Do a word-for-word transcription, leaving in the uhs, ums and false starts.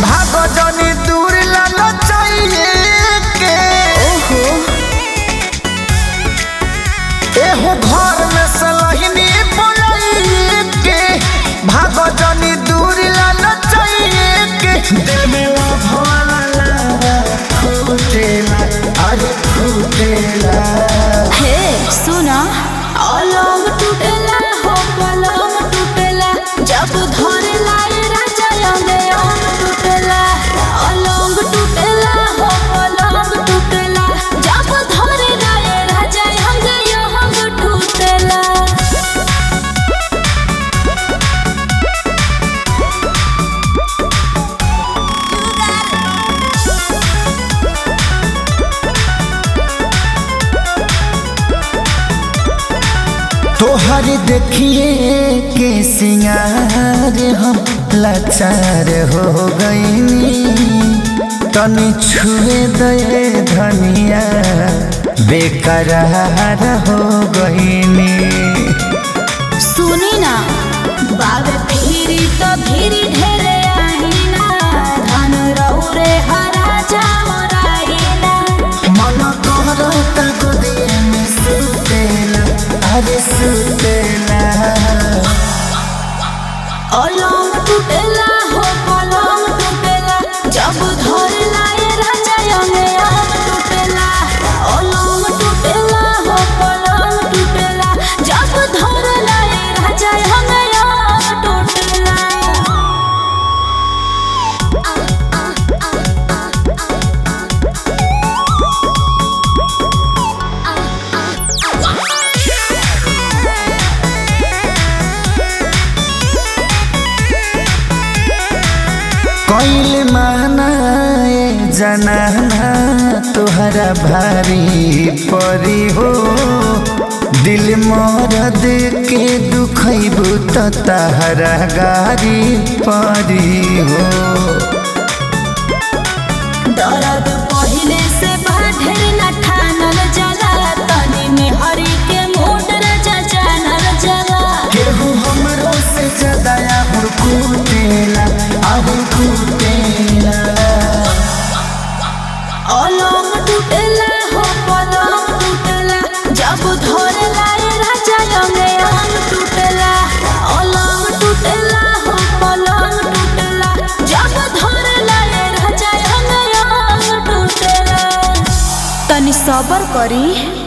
भागो जनी दूर लालो चाहिए के ओहो एहो घर में सलहिनी बोलाइए के भागो जनी दूर लालो चाहिए के दिल में वो भवाला फूटेला अरे फूटेला हे सुना अलंग टूटेला हो पलंग टूटेला जब धरेला ए राजा अंगे अंग टूटेला अलंग टूटेला हो पलंग टूटेला जब धरेला ए राजा अंगे अंग टूटेला तोहर देखिए के सिंगार हम लाचार हो गईनी तनी छुए दे धनिया बेकरार हो गईनी सुनी ना बाबे फिरी तो फिरी ढेरे आईना धन रौरे हरा जामराईना मन करता गोदिए में सुतेला अरे सुतेला अलंग टूटेला हो पलंग टूटेला जब धरेला ए राजा अंगे अंग टूटेला अलंग टूटेला हो पलंग टूटेला जब धरेला ए राजा अंगे अंग टूटेला कैल मानाए जनाना तोहरा भारी परी हो दिल मरद के दुखैबू त तहरा गारी परी हो दर्द पहिले से बाढ़ेर न ठानल जला तनी में हरी के मोट रजा जानल जला केहू हमरो से ज्यादा आहुर कुटेला आहुर कुटेला अलंग टूटेला हो पलंग टूटेला जब धरेला ए राजा अंगे अंग टूटेला अलंग टूटेला हो पलंग टूटेला जब धरेला ए राजा अंगे अंग टूटेला तनी सबर करी।